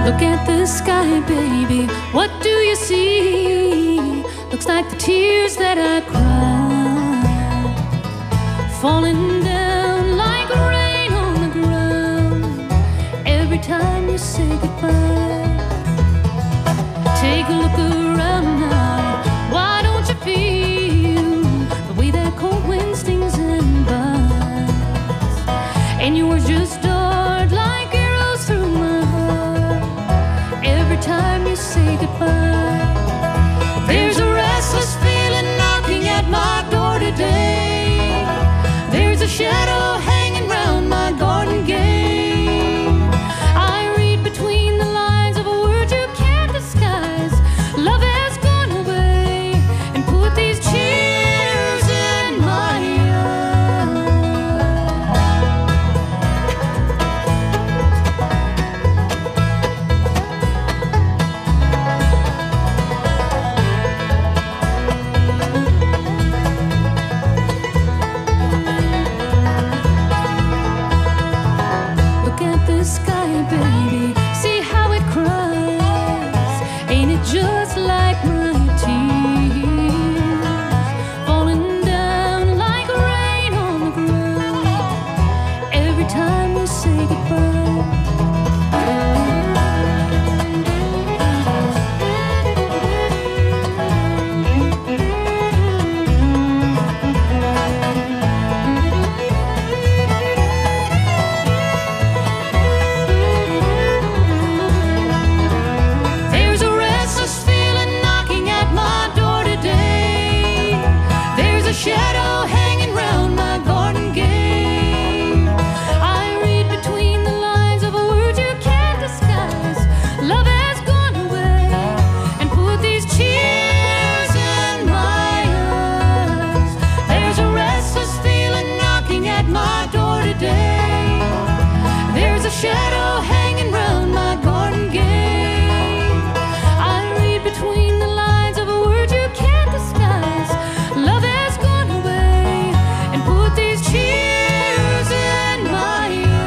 Look at the sky, baby, what do you see? Looks like the tears that I cried, falling down like rain on the ground every time you say goodbye. Take a look around now, why don't you feel the way that cold wind stings and bites? And you were just dart like arrows through my heart every time you say goodbye. There's a restless feeling knocking at my door today. There's a shadow hanging round my garden gate. I read between the lines of a word you can't disguise. Love has gone away and put these tears in my sky, baby, see how it cries. Ain't it just like my tears falling down like rain on the ground every time you say goodbye? Shadow hanging round my garden gate. I read between the lines of a word you can't disguise. Love has gone away and put these tears in my eyes. There's a restless feeling knocking at my door today. There's a shadow hanging round my garden gate. I read between the lines of a word you can't disguise. Love has gone away and put these tears in my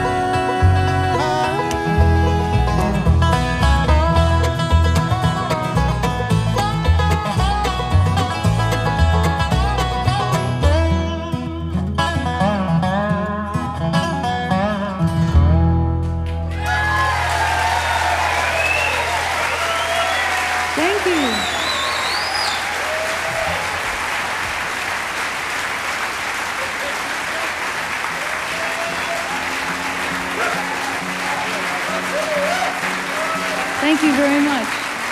Thank you. Thank you very much.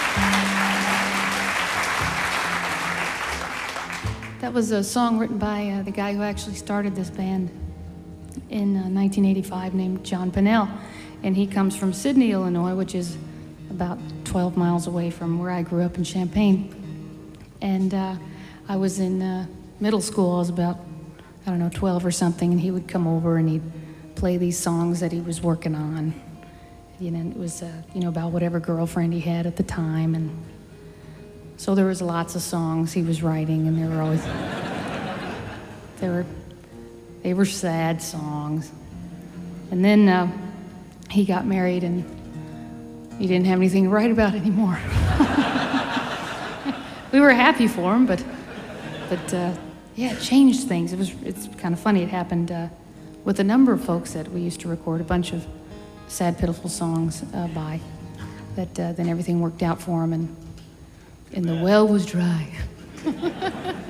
That was a song written by the guy who actually started this band in 1985 named John Pennell. And he comes from Sydney, Illinois, which is about 12 miles away from where I grew up in Champaign. And I was in middle school. I was about, 12 or something, and he would come over and he'd play these songs that he was working on. It was, about whatever girlfriend he had at the time. And so there was lots of songs he was writing, and they were always, they were sad songs. And then he got married, and he didn't have anything to write about anymore. We were happy for him, but it changed things. It's kind of funny. It happened with a number of folks that we used to record a bunch of sad, pitiful songs by. That then everything worked out for him, and the well was dry.